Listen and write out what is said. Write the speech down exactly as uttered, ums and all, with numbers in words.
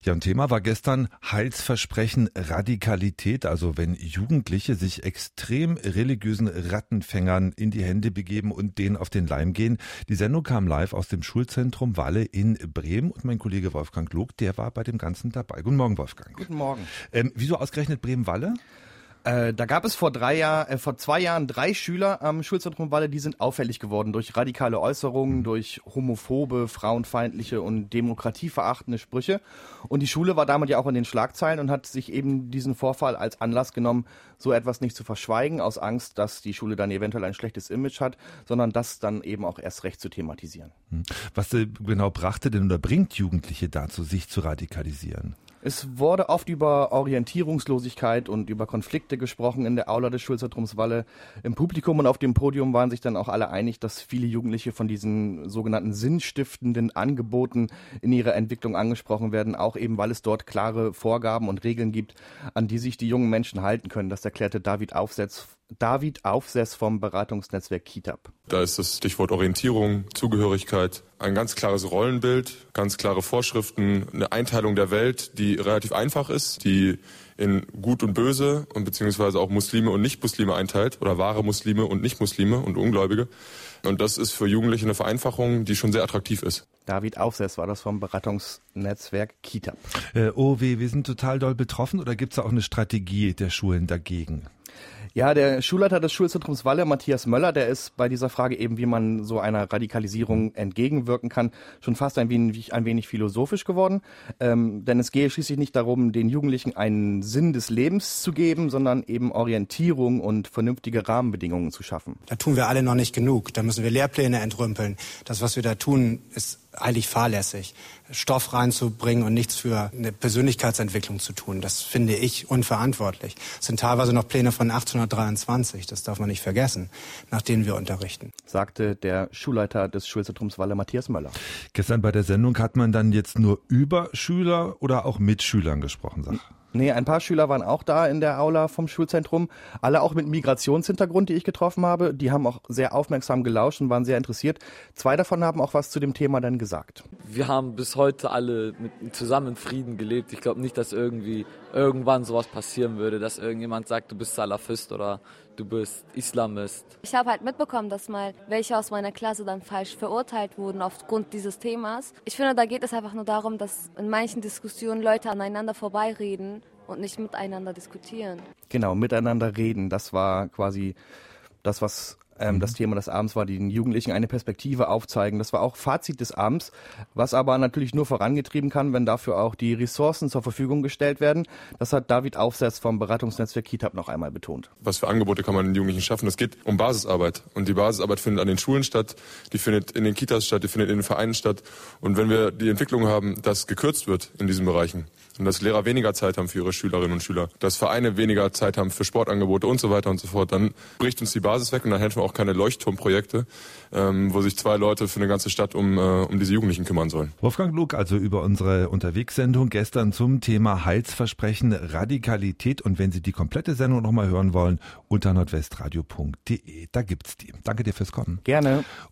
Ja, ein Thema war gestern Heilsversprechen Radikalität, also wenn Jugendliche sich extrem religiösen Rattenfängern in die Hände begeben und denen auf den Leim gehen. Die Sendung kam live aus dem Schulzentrum Walle in Bremen und mein Kollege Wolfgang Log, der war bei dem Ganzen dabei. Guten Morgen, Wolfgang. Guten Morgen. Ähm, wieso ausgerechnet Bremen-Walle? Äh, da gab es vor drei Jahr, äh, vor zwei Jahren drei Schüler am Schulzentrum Walle, die sind auffällig geworden durch radikale Äußerungen, durch homophobe, frauenfeindliche und demokratieverachtende Sprüche. Und die Schule war damit ja auch in den Schlagzeilen und hat sich eben diesen Vorfall als Anlass genommen, so etwas nicht zu verschweigen, aus Angst, dass die Schule dann eventuell ein schlechtes Image hat, sondern das dann eben auch erst recht zu thematisieren. Was genau brachte denn oder bringt Jugendliche dazu, sich zu radikalisieren? Es wurde oft über Orientierungslosigkeit und über Konflikte gesprochen in der Aula des Schulzentrums Walle. Im Publikum und auf dem Podium waren sich dann auch alle einig, dass viele Jugendliche von diesen sogenannten sinnstiftenden Angeboten in ihrer Entwicklung angesprochen werden, auch eben, weil es dort klare Vorgaben und Regeln gibt, an die sich die jungen Menschen halten können. Das erklärte David Aufsetz, David Aufsetz vom Beratungsnetzwerk Kitab. Da ist das Stichwort Orientierung, Zugehörigkeit, ein ganz klares Rollenbild, ganz klare Vorschriften, eine Einteilung der Welt, die relativ einfach ist, die in Gut und Böse und beziehungsweise auch Muslime und Nicht-Muslime einteilt oder wahre Muslime und Nicht-Muslime und Ungläubige. Und das ist für Jugendliche eine Vereinfachung, die schon sehr attraktiv ist. David Aufsetz war das vom Beratungsnetzwerk Kitab. Äh, oh weh, wir sind total doll betroffen oder gibt es auch eine Strategie der Schulen dagegen? Ja, der Schulleiter des Schulzentrums Walle, Matthias Möller, der ist bei dieser Frage eben, wie man so einer Radikalisierung entgegenwirken kann, schon fast ein wenig, ein wenig philosophisch geworden. Ähm, denn es gehe schließlich nicht darum, den Jugendlichen einen Sinn des Lebens zu geben, sondern eben Orientierung und vernünftige Rahmenbedingungen zu schaffen. Da tun wir alle noch nicht genug. Da müssen wir Lehrpläne entrümpeln. Das, was wir da tun, ist eigentlich fahrlässig. Stoff reinzubringen und nichts für eine Persönlichkeitsentwicklung zu tun, das finde ich unverantwortlich. Es sind teilweise noch Pläne von achtzehnhundertdreiundzwanzig, das darf man nicht vergessen, nach denen wir unterrichten. Sagte der Schulleiter des Schulzentrums Walle, Matthias Möller. Gestern bei der Sendung hat man dann jetzt nur über Schüler oder auch mit Schülern gesprochen, sag. Nee, ein paar Schüler waren auch da in der Aula vom Schulzentrum, alle auch mit Migrationshintergrund, die ich getroffen habe. Die haben auch sehr aufmerksam gelauscht und waren sehr interessiert. Zwei davon haben auch was zu dem Thema dann gesagt. Wir haben bis heute alle mit, zusammen in Frieden gelebt. Ich glaube nicht, dass irgendwie irgendwann sowas passieren würde, dass irgendjemand sagt, du bist Salafist oder du bist Islamist. Ich habe halt mitbekommen, dass mal welche aus meiner Klasse dann falsch verurteilt wurden aufgrund dieses Themas. Ich finde, da geht es einfach nur darum, dass in manchen Diskussionen Leute aneinander vorbeireden und nicht miteinander diskutieren. Genau, miteinander reden, das war quasi das, was ähm, das Thema des Abends war, den Jugendlichen eine Perspektive aufzeigen. Das war auch Fazit des Abends, was aber natürlich nur vorangetrieben kann, wenn dafür auch die Ressourcen zur Verfügung gestellt werden. Das hat David Aufsetz vom Beratungsnetzwerk Kitab noch einmal betont. Was für Angebote kann man den Jugendlichen schaffen? Es geht um Basisarbeit. Und die Basisarbeit findet an den Schulen statt, die findet in den Kitas statt, die findet in den Vereinen statt. Und wenn wir die Entwicklung haben, dass gekürzt wird in diesen Bereichen und dass Lehrer weniger Zeit haben für ihre Schülerinnen und Schüler, dass Vereine weniger Zeit haben für Sportangebote und so weiter und so fort, dann bricht uns die Basis weg und dann helfen wir auch keine Leuchtturmprojekte, ähm, wo sich zwei Leute für eine ganze Stadt um, äh, um diese Jugendlichen kümmern sollen. Wolfgang Lug also über unsere Unterwegssendung gestern zum Thema Heilsversprechen Radikalität. Und wenn Sie die komplette Sendung nochmal hören wollen, unter nordwestradio punkt de, da gibt's die. Danke dir fürs Kommen. Gerne.